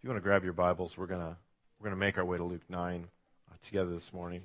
If you want to grab your Bibles, we're gonna make our way to Luke 9 together this morning.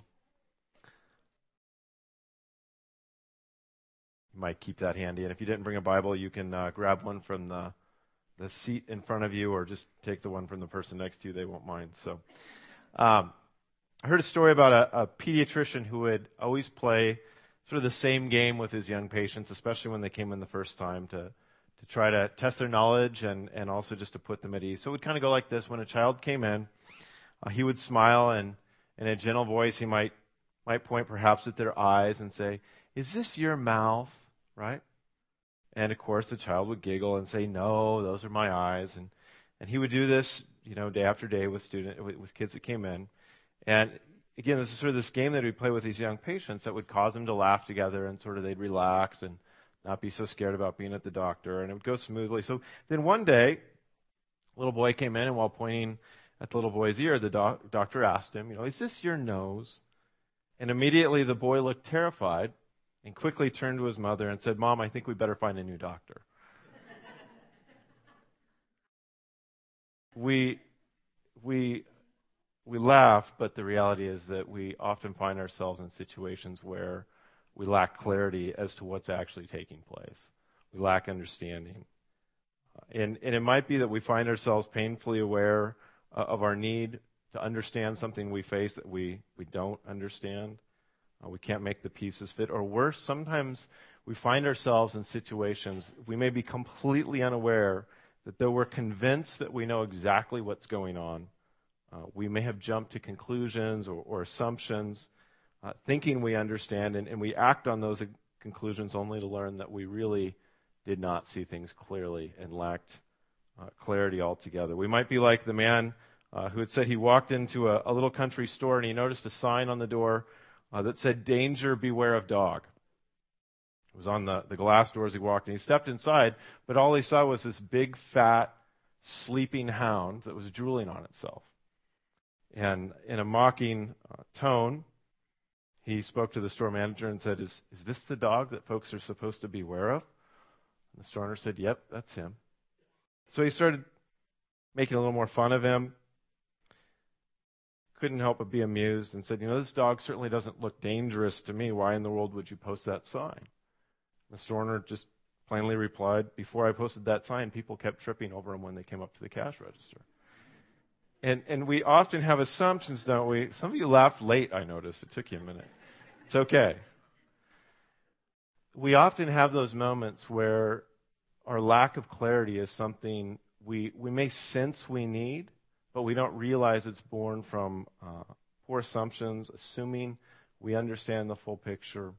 You might keep that handy, and if you didn't bring a Bible, you can grab one from the seat in front of you, or just take the one from the person next to you. They won't mind. So, I heard a story about a pediatrician who would always play sort of the same game with his young patients, especially when they came in the first time, to try to test their knowledge and also just to put them at ease. So it would kind of go like this. When a child came in, he would smile, and in a gentle voice he might point perhaps at their eyes and say, "Is this your mouth?" Right? And of course the child would giggle and say, "No, those are my eyes." And he would do this, day after day with kids that came in. And again, this is sort of this game that we'd play with these young patients that would cause them to laugh together, and sort of they'd relax and not be so scared about being at the doctor, and it would go smoothly. So then one day, a little boy came in, and while pointing at the little boy's ear, the doctor asked him, "Is this your nose?" And immediately the boy looked terrified and quickly turned to his mother and said, "Mom, I think we better find a new doctor." We laugh, but the reality is that we often find ourselves in situations where we lack clarity as to what's actually taking place. We lack understanding. And it might be that we find ourselves painfully aware of our need to understand something we face that we don't understand. We can't make the pieces fit. Or worse, sometimes we find ourselves in situations we may be completely unaware that though we're convinced that we know exactly what's going on, we may have jumped to conclusions or assumptions, thinking we understand, and we act on those conclusions only to learn that we really did not see things clearly and lacked clarity altogether. We might be like the man who had said he walked into a little country store and he noticed a sign on the door that said, "Danger, beware of dog." It was on the glass door as he walked, and he stepped inside, but all he saw was this big, fat, sleeping hound that was drooling on itself. And in a mocking tone, he spoke to the store manager and said, is this the dog that folks are supposed to beware of? And the store owner said, "Yep, that's him." So he started making a little more fun of him. Couldn't help but be amused and said, "This dog certainly doesn't look dangerous to me. Why in the world would you post that sign?" The store owner just plainly replied, "Before I posted that sign, people kept tripping over him when they came up to the cash register." And we often have assumptions, don't we? Some of you laughed late, I noticed. It took you a minute. It's okay. We often have those moments where our lack of clarity is something we may sense we need, but we don't realize it's born from poor assumptions, assuming we understand the full picture.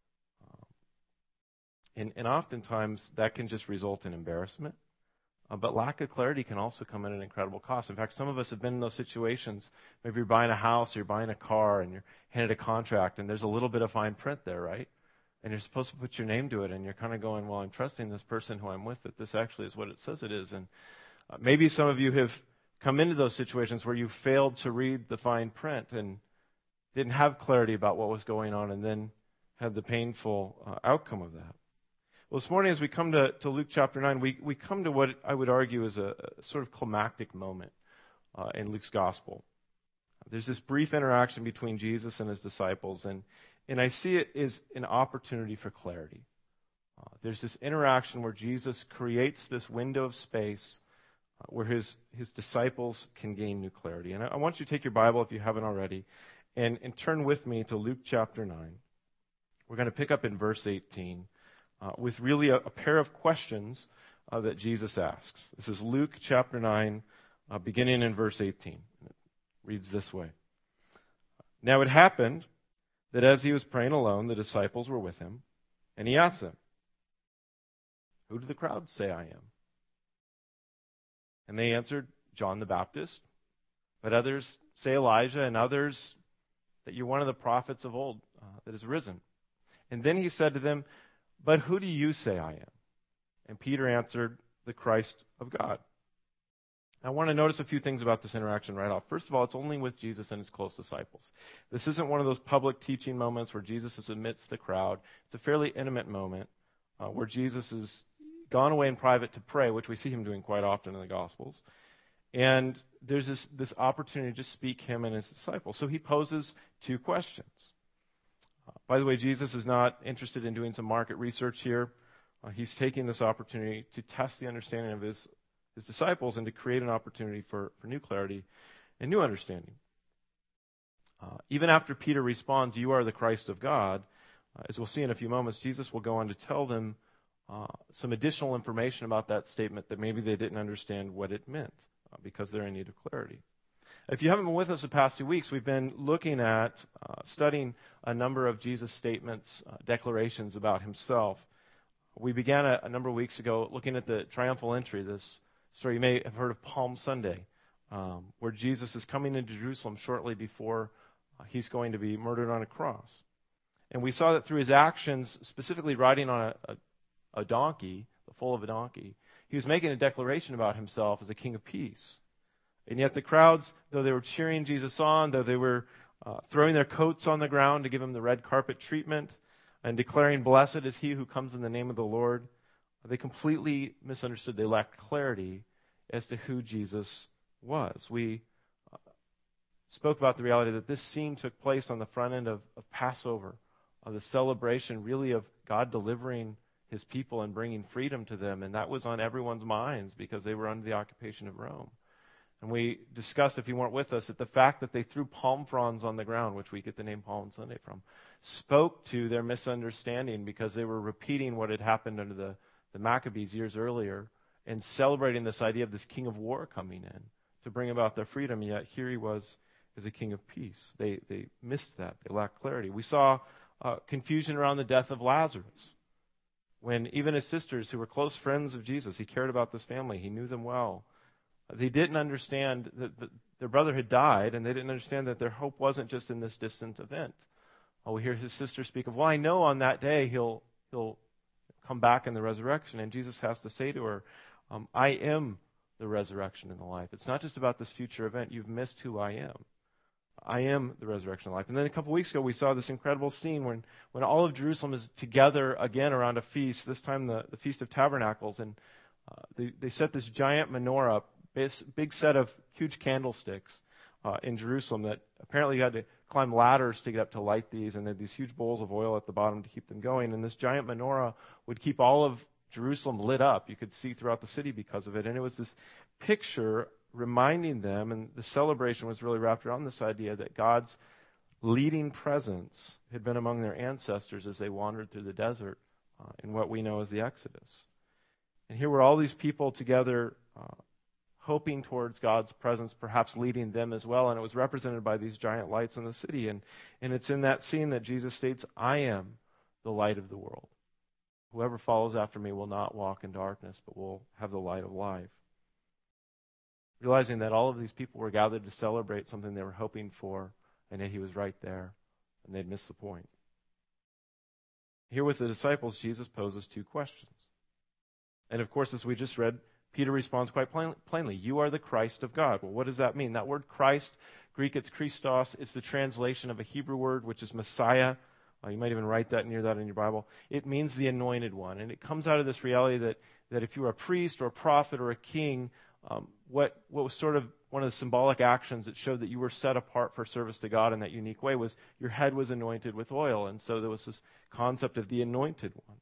And oftentimes that can just result in embarrassment. But lack of clarity can also come at an incredible cost. In fact, some of us have been in those situations. Maybe you're buying a house or you're buying a car and you're handed a contract and there's a little bit of fine print there, right? And you're supposed to put your name to it and you're kind of going, "Well, I'm trusting this person who I'm with that this actually is what it says it is." And maybe some of you have come into those situations where you failed to read the fine print and didn't have clarity about what was going on and then had the painful outcome of that. Well, this morning as we come to Luke chapter 9, we come to what I would argue is a sort of climactic moment in Luke's gospel. There's this brief interaction between Jesus and his disciples, and I see it as an opportunity for clarity. There's this interaction where Jesus creates this window of space where his disciples can gain new clarity. And I want you to take your Bible, if you haven't already, and turn with me to Luke chapter 9. We're going to pick up in verse 18. With really a pair of questions that Jesus asks. This is Luke chapter 9, beginning in verse 18. It reads this way. "Now it happened that as he was praying alone, the disciples were with him, and he asked them, 'Who do the crowd say I am?' And they answered, 'John the Baptist, but others say Elijah, and others that you're one of the prophets of old that has risen.' And then he said to them, 'But who do you say I am?' And Peter answered, 'The Christ of God.'" I want to notice a few things about this interaction right off. First of all, it's only with Jesus and his close disciples. This isn't one of those public teaching moments where Jesus is amidst the crowd. It's a fairly intimate moment where Jesus has gone away in private to pray, which we see him doing quite often in the Gospels. And there's this opportunity to speak him and his disciples. So he poses two questions. By the way, Jesus is not interested in doing some market research here. He's taking this opportunity to test the understanding of his disciples and to create an opportunity for new clarity and new understanding. Even after Peter responds, "You are the Christ of God," as we'll see in a few moments, Jesus will go on to tell them some additional information about that statement that maybe they didn't understand what it meant because they're in need of clarity. If you haven't been with us the past 2 weeks, we've been looking at studying a number of Jesus' statements, declarations about himself. We began a number of weeks ago looking at the triumphal entry, this story you may have heard of Palm Sunday, where Jesus is coming into Jerusalem shortly before he's going to be murdered on a cross. And we saw that through his actions, specifically riding on a donkey, the foal of a donkey, he was making a declaration about himself as a king of peace. And yet the crowds, though they were cheering Jesus on, though they were throwing their coats on the ground to give him the red carpet treatment and declaring, "Blessed is he who comes in the name of the Lord," they completely misunderstood. They lacked clarity as to who Jesus was. We spoke about the reality that this scene took place on the front end of Passover, of the celebration really of God delivering his people and bringing freedom to them. And that was on everyone's minds because they were under the occupation of Rome. And we discussed, if you weren't with us, that the fact that they threw palm fronds on the ground, which we get the name Palm Sunday from, spoke to their misunderstanding because they were repeating what had happened under the Maccabees years earlier and celebrating this idea of this king of war coming in to bring about their freedom. Yet here he was as a king of peace. They missed that. They lacked clarity. We saw confusion around the death of Lazarus, when even his sisters, who were close friends of Jesus, he cared about this family, he knew them well, they didn't understand that their brother had died, and they didn't understand that their hope wasn't just in this distant event. We hear his sister speak of, "Well, I know on that day he'll come back in the resurrection." And Jesus has to say to her, "I am the resurrection and the life. It's not just about this future event. You've missed who I am. I am the resurrection and life." And then a couple weeks ago, we saw this incredible scene when all of Jerusalem is together again around a feast, this time the Feast of Tabernacles. And they set this giant menorah up, big set of huge candlesticks in Jerusalem that apparently you had to climb ladders to get up to light these, and they had these huge bowls of oil at the bottom to keep them going. And this giant menorah would keep all of Jerusalem lit up. You could see throughout the city because of it. And it was this picture reminding them, and the celebration was really wrapped around this idea that God's leading presence had been among their ancestors as they wandered through the desert in what we know as the Exodus. And here were all these people together hoping towards God's presence, perhaps leading them as well. And it was represented by these giant lights in the city. And it's in that scene that Jesus states, "I am the light of the world. Whoever follows after me will not walk in darkness, but will have the light of life." Realizing that all of these people were gathered to celebrate something they were hoping for, and yet he was right there, and they'd missed the point. Here with the disciples, Jesus poses two questions. And of course, as we just read, Peter responds quite plainly, "You are the Christ of God." Well, what does that mean? That word Christ, Greek it's Christos, it's the translation of a Hebrew word, which is Messiah. You might even write that near that in your Bible. It means the anointed one. And it comes out of this reality that if you were a priest or a prophet or a king, what was sort of one of the symbolic actions that showed that you were set apart for service to God in that unique way was your head was anointed with oil. And so there was this concept of the anointed one.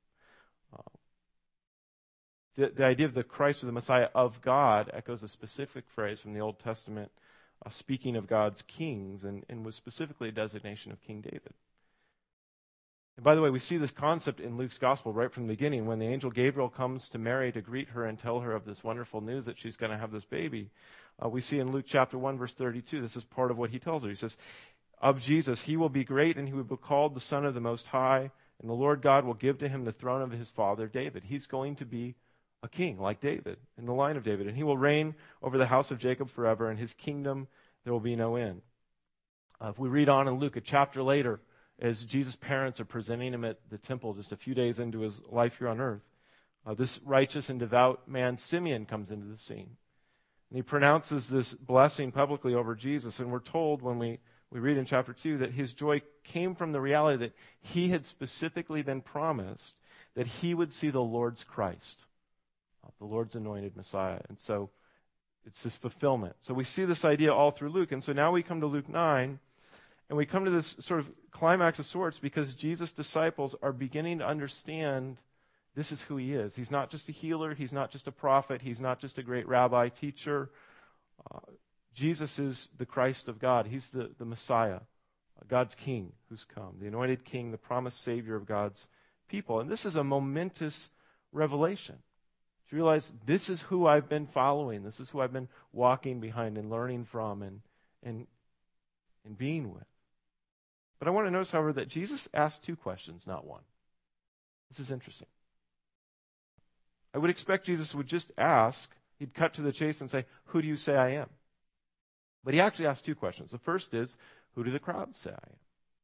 The idea of the Christ or the Messiah of God echoes a specific phrase from the Old Testament speaking of God's kings and was specifically a designation of King David. And by the way, we see this concept in Luke's gospel right from the beginning when the angel Gabriel comes to Mary to greet her and tell her of this wonderful news that she's going to have this baby. We see in Luke chapter 1, verse 32, this is part of what he tells her. He says, "Of Jesus, he will be great and he will be called the Son of the Most High, and the Lord God will give to him the throne of his father David." He's going to be a king like David, in the line of David, and he will reign over the house of Jacob forever, and his kingdom there will be no end. If we read on in Luke, a chapter later, as Jesus' parents are presenting him at the temple just a few days into his life here on earth, this righteous and devout man, Simeon, comes into the scene. And he pronounces this blessing publicly over Jesus, and we're told when we read in chapter 2 that his joy came from the reality that he had specifically been promised that he would see the Lord's Christ, the Lord's anointed Messiah. And so It's this fulfillment. So we see this idea all through Luke. And so now we come to Luke 9, and we come to this sort of climax of sorts because Jesus' disciples are beginning to understand this is who he is. He's not just a healer. He's not just a prophet. He's not just a great rabbi, teacher. Jesus is the Christ of God. He's the Messiah, God's King who's come, the anointed King, the promised Savior of God's people. And this is a momentous revelation. To realize this is who I've been following. This is who I've been walking behind and learning from and being with. But I want to notice, however, that Jesus asked two questions, not one. This is interesting. I would expect Jesus would just ask, he'd cut to the chase and say, who do you say I am? But he actually asked two questions. The first is, who do the crowds say I am?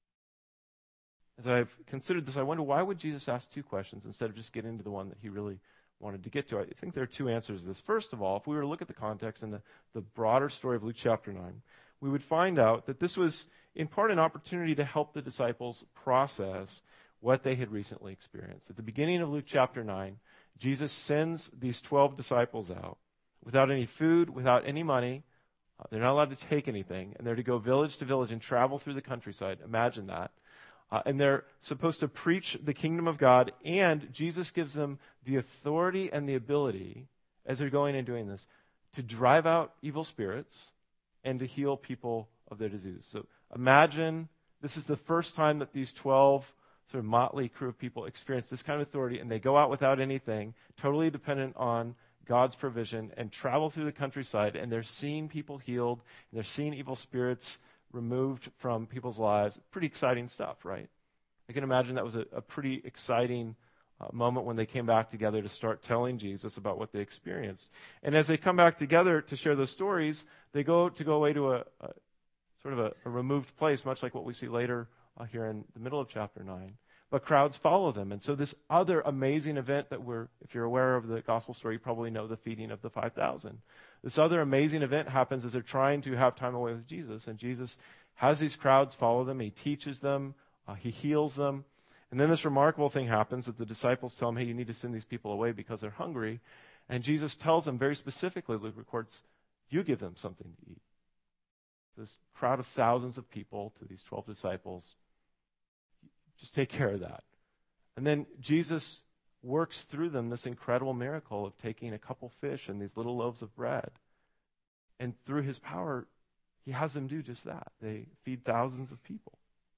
As I've considered this, I wonder, why would Jesus ask two questions instead of just getting into the one that he really wanted to get to? I think there are two answers to this. First of all, if we were to look at the context and the broader story of Luke chapter 9, we would find out that this was in part an opportunity to help the disciples process what they had recently experienced. At the beginning of Luke chapter 9, Jesus sends these 12 disciples out without any food, without any money. They're not allowed to take anything, and they're to go village to village and travel through the countryside. Imagine that. And they're supposed to preach the kingdom of God, and Jesus gives them the authority and the ability, as they're going and doing this, to drive out evil spirits and to heal people of their diseases. So imagine this is the first time that these 12 sort of motley crew of people experience this kind of authority, and they go out without anything, totally dependent on God's provision, and travel through the countryside, and they're seeing people healed, and they're seeing evil spirits removed from people's lives. Pretty exciting stuff, right? I can imagine that was a pretty exciting moment when they came back together to start telling Jesus about what they experienced. And as they come back together to share those stories, they go away to a sort of a removed place, much like what we see later here in the middle of chapter 9. But crowds follow them. And so this other amazing event that if you're aware of the gospel story, you probably know the feeding of the 5,000. This other amazing event happens as they're trying to have time away with Jesus. And Jesus has these crowds follow them. He teaches them. He heals them. And then this remarkable thing happens that the disciples tell him, hey, you need to send these people away because they're hungry. And Jesus tells them very specifically, Luke records, you give them something to eat. This crowd of thousands of people to these 12 disciples, just take care of that. And then Jesus works through them this incredible miracle of taking a couple fish and these little loaves of bread. And through his power, he has them do just that. They feed thousands of people.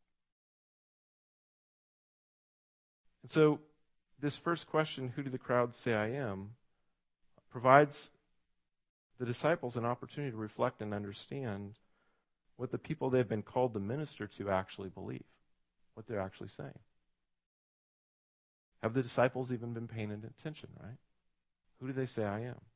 And so this first question, who do the crowds say I am, provides the disciples an opportunity to reflect and understand what the people they've been called to minister to actually believe, what they're actually saying. Have the disciples even been paying attention, right? Who do they say I am?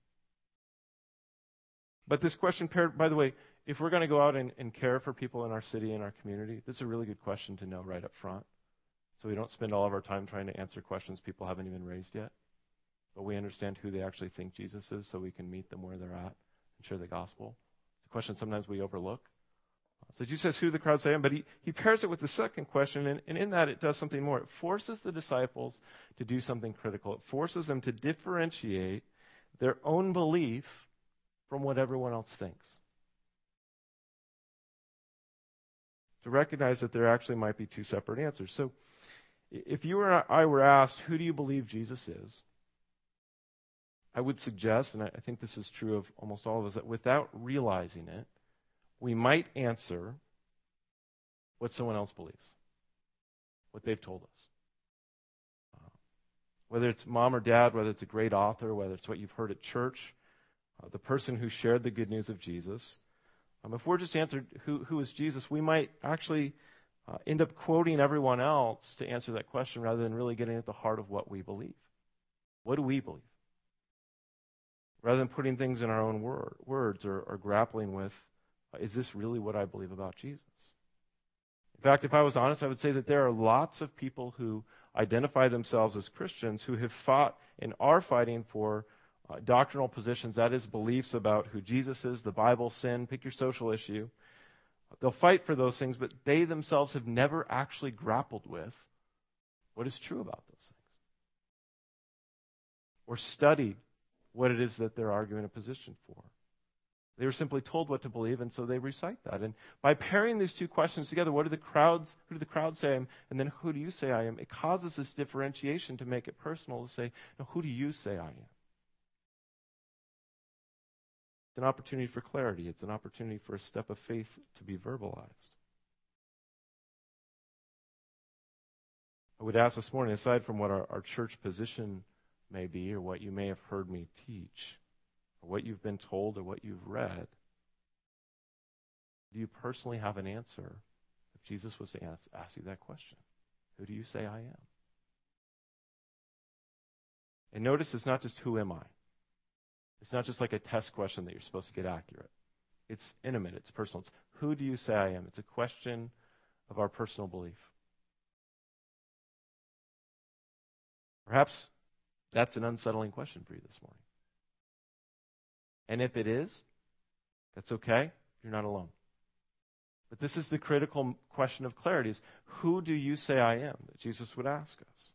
But this question paired, by the way, if we're going to go out and care for people in our city and our community, this is a really good question to know right up front. So we don't spend all of our time trying to answer questions people haven't even raised yet. But we understand who they actually think Jesus is so we can meet them where they're at and share the gospel. It's a question sometimes we overlook. So Jesus says, who do the crowd say I am? But he pairs it with the second question, and in that it does something more. It forces the disciples to do something critical. It forces them to differentiate their own belief from what everyone else thinks. To recognize that there actually might be two separate answers. So if you or I were asked, who do you believe Jesus is? I would suggest, and I think this is true of almost all of us, that without realizing it, we might answer what someone else believes, what they've told us. Whether it's mom or dad, whether it's a great author, whether it's what you've heard at church, the person who shared the good news of Jesus. If we're just answered who is Jesus, we might actually end up quoting everyone else to answer that question rather than really getting at the heart of what we believe. What do we believe? Rather than putting things in our own words or grappling with, is this really what I believe about Jesus? In fact, if I was honest, I would say that there are lots of people who identify themselves as Christians who have fought and are fighting for doctrinal positions, that is, beliefs about who Jesus is, the Bible, sin, pick your social issue. They'll fight for those things, but they themselves have never actually grappled with what is true about those things or studied what it is that they're arguing a position for. They were simply told what to believe, and so they recite that. And by pairing these two questions together, who do the crowd say I am, and then who do you say I am, it causes this differentiation to make it personal, to say, no, who do you say I am? It's an opportunity for clarity. It's an opportunity for a step of faith to be verbalized. I would ask this morning, aside from what our church position may be, or what you may have heard me teach, or what you've been told, or what you've read, do you personally have an answer if Jesus was to ask you that question? Who do you say I am? And notice it's not just who am I? It's not just like a test question that you're supposed to get accurate. It's intimate, it's personal. It's who do you say I am? It's a question of our personal belief. Perhaps that's an unsettling question for you this morning. And if it is, that's okay. You're not alone. But this is the critical question of clarity, is who do you say I am? That Jesus would ask us.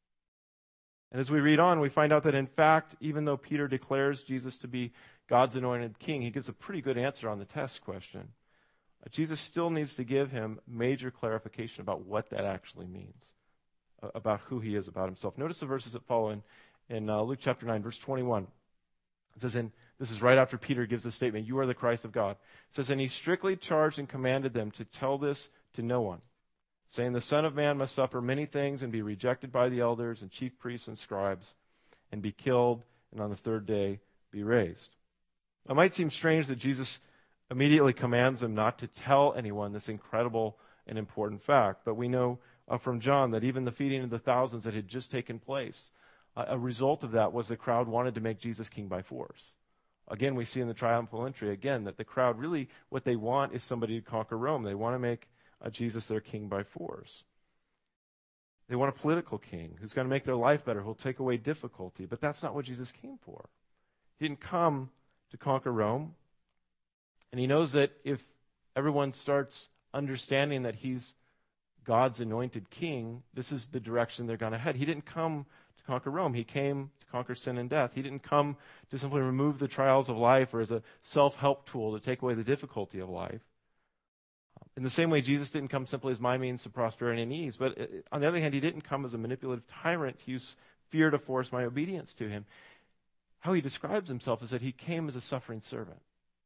And as we read on, we find out that in fact, even though Peter declares Jesus to be God's anointed king, he gives a pretty good answer on the test question. Jesus still needs to give him major clarification about what that actually means, about who he is, about himself. Notice the verses that follow in Luke chapter 9, verse 21. It says, this is right after Peter gives the statement, you are the Christ of God. It says, and he strictly charged and commanded them to tell this to no one, saying, the Son of Man must suffer many things and be rejected by the elders and chief priests and scribes and be killed and on the third day be raised. It might seem strange that Jesus immediately commands them not to tell anyone this incredible and important fact, but we know from John that even the feeding of the thousands that had just taken place, a result of that was the crowd wanted to make Jesus king by force. Again, we see in the triumphal entry, again, that the crowd really, what they want is somebody to conquer Rome. They want to make Jesus their king by force. They want a political king who's going to make their life better, who'll take away difficulty. But that's not what Jesus came for. He didn't come to conquer Rome. And he knows that if everyone starts understanding that he's God's anointed king, this is the direction they're going to head. He didn't come to conquer Rome. He came to conquer sin and death. He didn't come to simply remove the trials of life or as a self-help tool to take away the difficulty of life. In the same way, Jesus didn't come simply as my means to prosperity and ease. But on the other hand, he didn't come as a manipulative tyrant to use fear to force my obedience to him. How he describes himself is that he came as a suffering servant.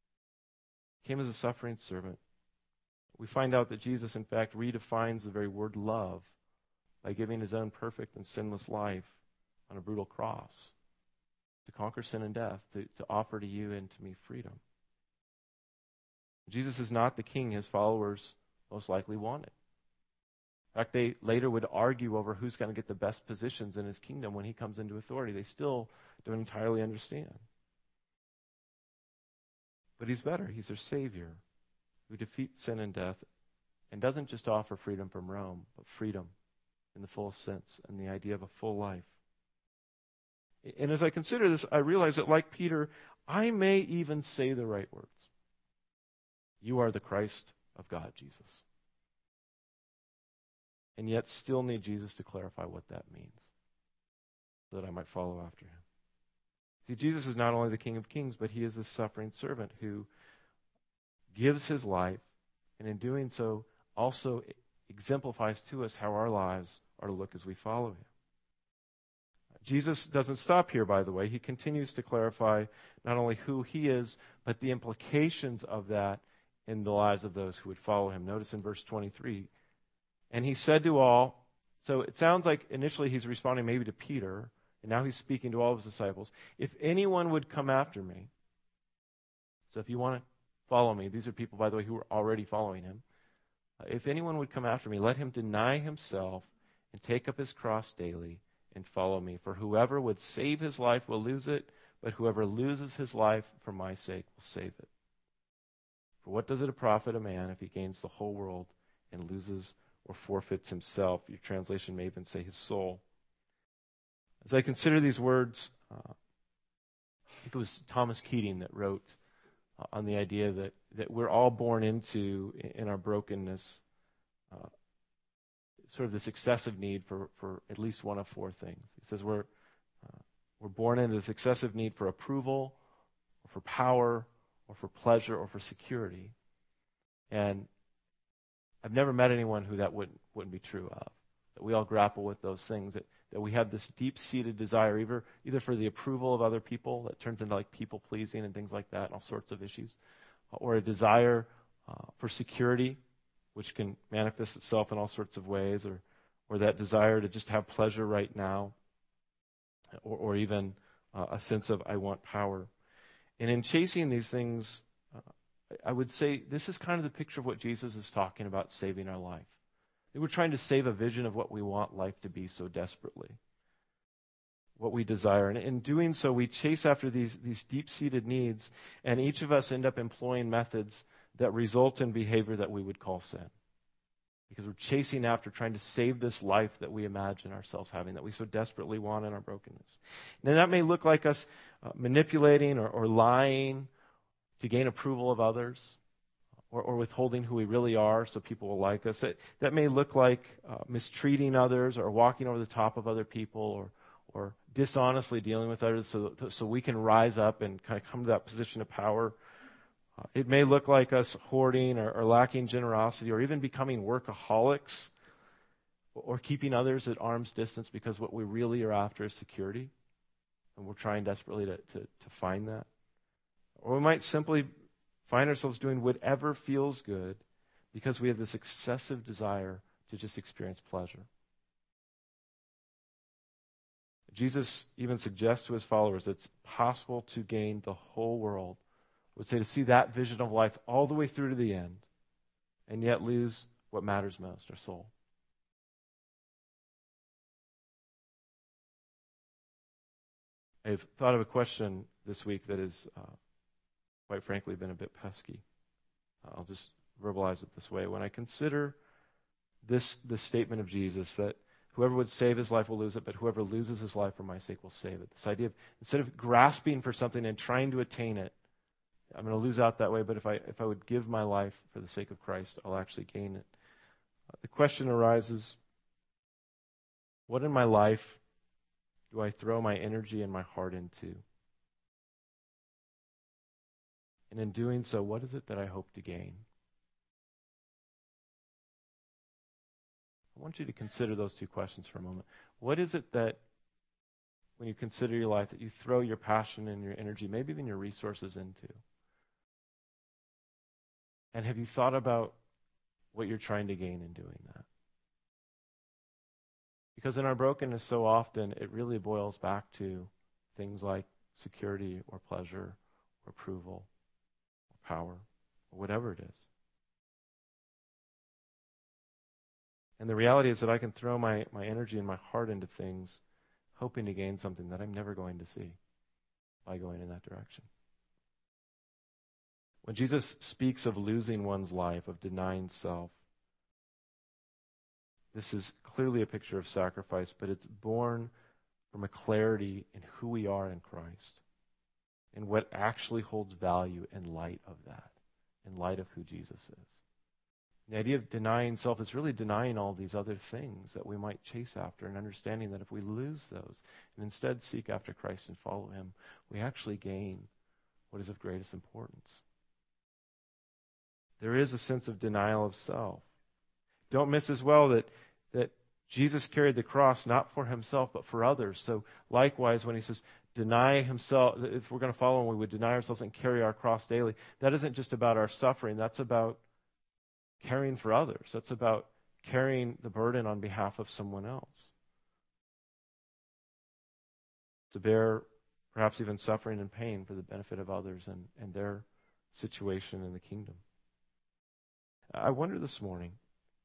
He came as a suffering servant. We find out that Jesus, in fact, redefines the very word love by giving his own perfect and sinless life on a brutal cross to conquer sin and death, to offer to you and to me freedom. Jesus is not the king his followers most likely wanted. In fact, they later would argue over who's going to get the best positions in his kingdom when he comes into authority. They still don't entirely understand. But he's better. He's their Savior who defeats sin and death and doesn't just offer freedom from Rome, but freedom in the fullest sense and the idea of a full life. And as I consider this, I realize that like Peter, I may even say the right words. You are the Christ of God, Jesus. And yet still need Jesus to clarify what that means so that I might follow after him. See, Jesus is not only the King of Kings, but he is a suffering servant who gives his life, and in doing so also exemplifies to us how our lives are to look as we follow him. Jesus doesn't stop here, by the way. He continues to clarify not only who he is, but the implications of that in the lives of those who would follow him. Notice in verse 23, and he said to all, so it sounds like initially he's responding maybe to Peter, and now he's speaking to all of his disciples. If anyone would come after me, so if you want to follow me, these are people, by the way, who are already following him. If anyone would come after me, let him deny himself and take up his cross daily and follow me. For whoever would save his life will lose it, but whoever loses his life for my sake will save it. For what does it profit a man if he gains the whole world and loses or forfeits himself? Your translation may even say his soul. As I consider these words, I think it was Thomas Keating that wrote on the idea that we're all born into, in our brokenness, sort of this excessive need for at least one of four things. He says we're born into this excessive need for approval, or for power, or for pleasure or for security. And I've never met anyone who that wouldn't be true of. That we all grapple with those things, that we have this deep-seated desire either for the approval of other people that turns into like people-pleasing and things like that, and all sorts of issues, or a desire for security, which can manifest itself in all sorts of ways, or that desire to just have pleasure right now, or even a sense of I want power. And in chasing these things, I would say this is kind of the picture of what Jesus is talking about saving our life. We're trying to save a vision of what we want life to be so desperately, what we desire. And in doing so, we chase after these deep-seated needs, and each of us end up employing methods that result in behavior that we would call sin. Because we're chasing after trying to save this life that we imagine ourselves having, that we so desperately want in our brokenness. Now, that may look like us manipulating or lying to gain approval of others, or withholding who we really are so people will like us. That may look like mistreating others or walking over the top of other people or dishonestly dealing with others so we can rise up and kind of come to that position of power. It may look like us hoarding or lacking generosity or even becoming workaholics or keeping others at arm's distance because what we really are after is security, and we're trying desperately to find that. Or we might simply find ourselves doing whatever feels good because we have this excessive desire to just experience pleasure. Jesus even suggests to his followers that it's possible to gain the whole world. I would say to see that vision of life all the way through to the end and yet lose what matters most, our soul. I've thought of a question this week that has, quite frankly, been a bit pesky. I'll just verbalize it this way. When I consider this statement of Jesus that whoever would save his life will lose it, but whoever loses his life for my sake will save it. This idea of instead of grasping for something and trying to attain it, I'm going to lose out that way, but if I would give my life for the sake of Christ, I'll actually gain it. The question arises, what in my life do I throw my energy and my heart into? And in doing so, what is it that I hope to gain? I want you to consider those two questions for a moment. What is it that, when you consider your life, that you throw your passion and your energy, maybe even your resources into? And have you thought about what you're trying to gain in doing that? Because in our brokenness, so often, it really boils back to things like security or pleasure or approval or power or whatever it is. And the reality is that I can throw my energy and my heart into things hoping to gain something that I'm never going to see by going in that direction. When Jesus speaks of losing one's life, of denying self, this is clearly a picture of sacrifice, but it's born from a clarity in who we are in Christ and what actually holds value in light of that, in light of who Jesus is. The idea of denying self is really denying all these other things that we might chase after, and understanding that if we lose those and instead seek after Christ and follow him, we actually gain what is of greatest importance. There is a sense of denial of self. Don't miss as well that Jesus carried the cross not for himself but for others. So likewise, when he says deny himself, if we're going to follow him, we would deny ourselves and carry our cross daily. That isn't just about our suffering. That's about caring for others. That's about carrying the burden on behalf of someone else. To bear perhaps even suffering and pain for the benefit of others and their situation in the kingdom. I wonder this morning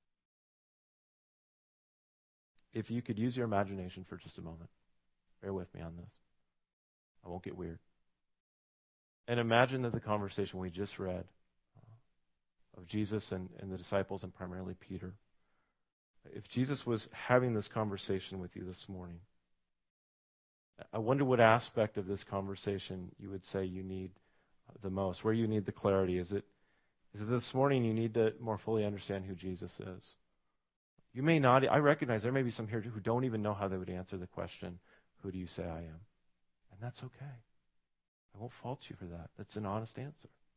if you could use your imagination for just a moment. Bear with me on this. I won't get weird. And imagine that the conversation we just read of Jesus and the disciples, and primarily Peter, if Jesus was having this conversation with you this morning, I wonder what aspect of this conversation you would say you need the most, where you need the clarity. Is it this morning you need to more fully understand who Jesus is? You may not. I recognize there may be some here who don't even know how they would answer the question, who do you say I am? And that's okay. I won't fault you for that. That's an honest answer.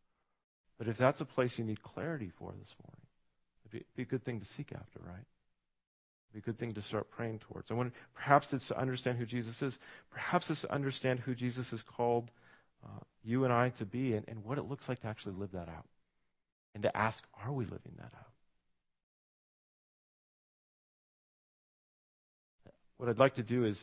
But if that's a place you need clarity for this morning, it'd be a good thing to seek after, right? It'd be a good thing to start praying towards. I wonder, perhaps it's to understand who Jesus is. Perhaps it's to understand who Jesus has called you and I to be, and what it looks like to actually live that out. And to ask, are we living that out? What I'd like to do is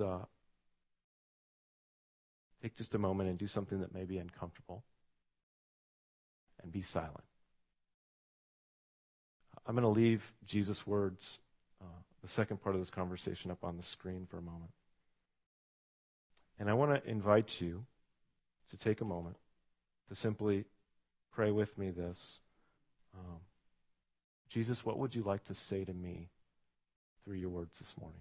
take just a moment and do something that may be uncomfortable and be silent. I'm going to leave Jesus' words, the second part of this conversation, up on the screen for a moment. And I want to invite you to take a moment to simply pray with me this. Jesus, what would you like to say to me through your words this morning?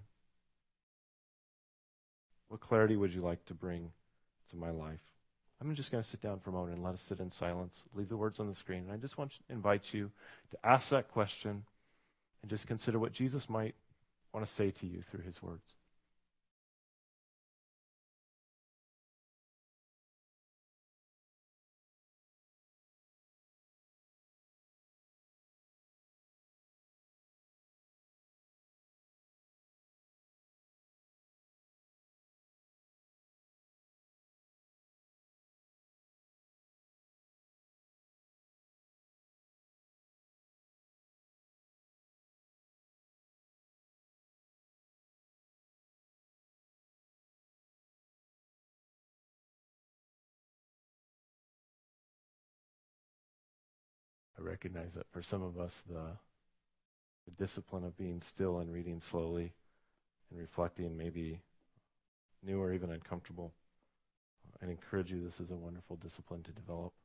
What clarity would you like to bring to my life? I'm just going to sit down for a moment and let us sit in silence, leave the words on the screen. And I just want to invite you to ask that question and just consider what Jesus might want to say to you through his words. I recognize that for some of us, the discipline of being still and reading slowly and reflecting may be new or even uncomfortable. I encourage you, this is a wonderful discipline to develop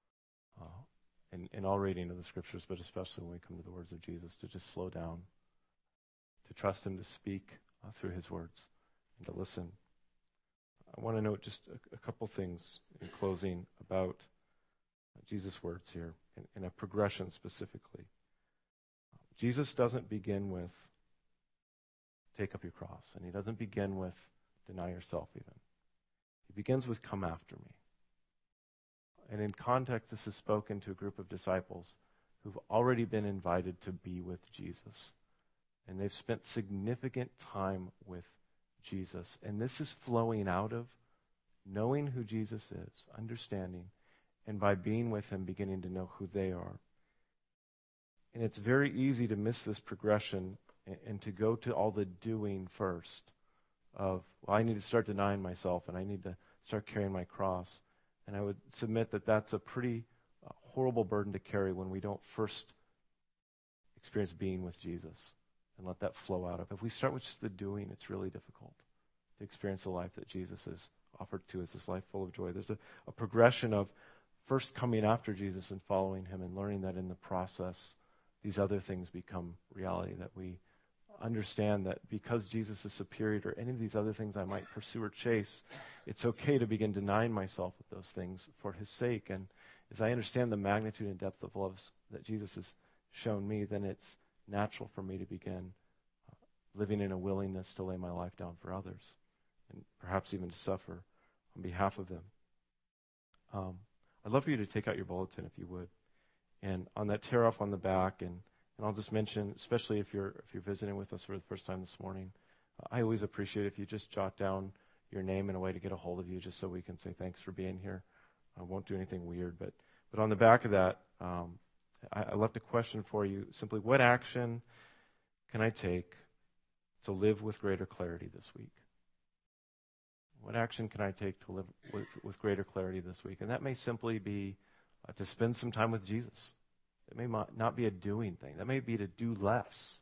in all reading of the Scriptures, but especially when we come to the words of Jesus, to just slow down, to trust him to speak through his words, and to listen. I want to note just a couple things in closing about Jesus' words here, in a progression specifically. Jesus doesn't begin with take up your cross, and he doesn't begin with deny yourself even. He begins with come after me. And in context, this is spoken to a group of disciples who've already been invited to be with Jesus. And they've spent significant time with Jesus. And this is flowing out of knowing who Jesus is, understanding, and by being with him, beginning to know who they are. And it's very easy to miss this progression and to go to all the doing first of, well, I need to start denying myself and I need to start carrying my cross. And I would submit that that's a pretty horrible burden to carry when we don't first experience being with Jesus and let that flow out of. If we start with just the doing, it's really difficult to experience the life that Jesus has offered to us, this life full of joy. There's a progression of first coming after Jesus and following him and learning that in the process, these other things become reality, that we understand that because Jesus is superior to any of these other things I might pursue or chase, it's okay to begin denying myself of those things for his sake. And as I understand the magnitude and depth of love that Jesus has shown me, then it's natural for me to begin living in a willingness to lay my life down for others and perhaps even to suffer on behalf of them. I'd love for you to take out your bulletin if you would. And on that tear off on the back, and I'll just mention, especially if you're visiting with us for the first time this morning, I always appreciate if you just jot down your name and a way to get a hold of you, just so we can say thanks for being here. I won't do anything weird, but on the back of that, I left a question for you. Simply, what action can I take to live with greater clarity this week? What action can I take to live with greater clarity this week? And that may simply be to spend some time with Jesus. It may not be a doing thing. That may be to do less.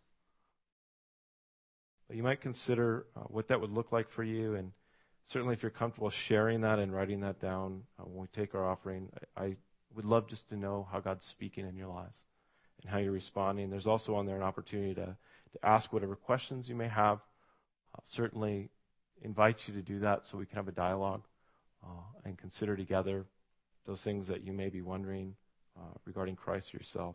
But you might consider what that would look like for you. And certainly if you're comfortable sharing that and writing that down when we take our offering, I would love just to know how God's speaking in your lives and how you're responding. There's also on there an opportunity to ask whatever questions you may have. Certainly invite you to do that so we can have a dialogue and consider together those things that you may be wondering regarding Christ yourself.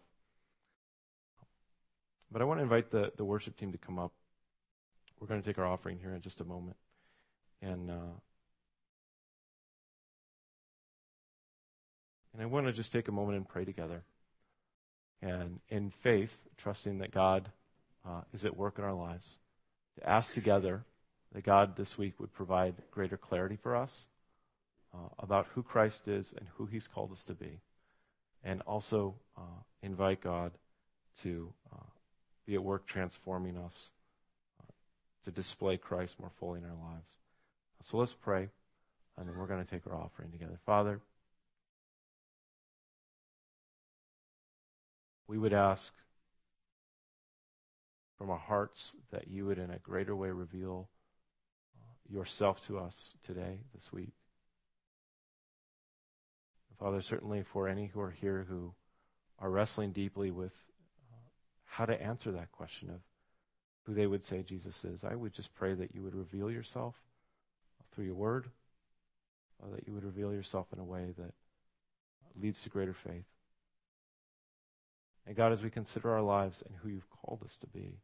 But I want to invite the worship team to come up. We're going to take our offering here in just a moment. And And I want to just take a moment and pray together. And in faith, trusting that God is at work in our lives, to ask together that God this week would provide greater clarity for us about who Christ is and who he's called us to be. And also invite God to be at work transforming us to display Christ more fully in our lives. So let's pray, and then we're going to take our offering together. Father, we would ask from our hearts that you would in a greater way reveal yourself to us today, this week. Father, certainly for any who are here who are wrestling deeply with how to answer that question of who they would say Jesus is, I would just pray that you would reveal yourself through your word, that you would reveal yourself in a way that leads to greater faith. And God, as we consider our lives and who you've called us to be,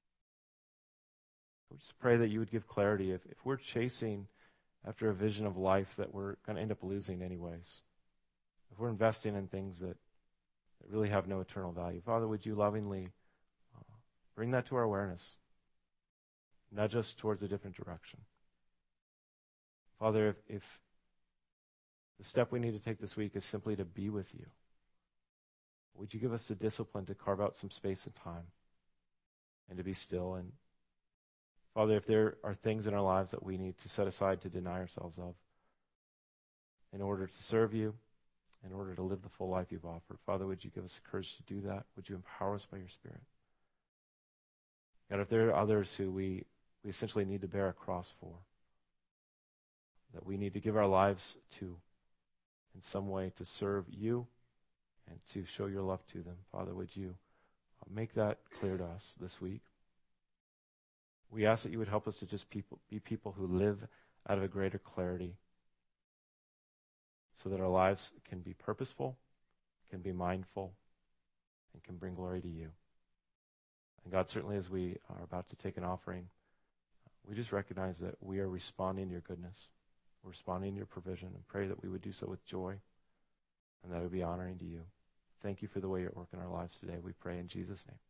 we just pray that you would give clarity if we're chasing after a vision of life that we're going to end up losing anyways. If we're investing in things that really have no eternal value. Father, would you lovingly bring that to our awareness, nudge us towards a different direction. Father, if the step we need to take this week is simply to be with you, would you give us the discipline to carve out some space and time and to be still? And Father, if there are things in our lives that we need to set aside to deny ourselves of in order to serve you, in order to live the full life you've offered, Father, would you give us the courage to do that? Would you empower us by your Spirit? God, if there are others who we essentially need to bear a cross for, that we need to give our lives to in some way to serve you and to show your love to them, Father, would you make that clear to us this week? We ask that you would help us to just be people who live out of a greater clarity so that our lives can be purposeful, can be mindful, and can bring glory to you. And God, certainly as we are about to take an offering, we just recognize that we are responding to your goodness. We're responding to your provision, and pray that we would do so with joy and that it would be honoring to you. Thank you for the way you're working our lives today. We pray in Jesus' name.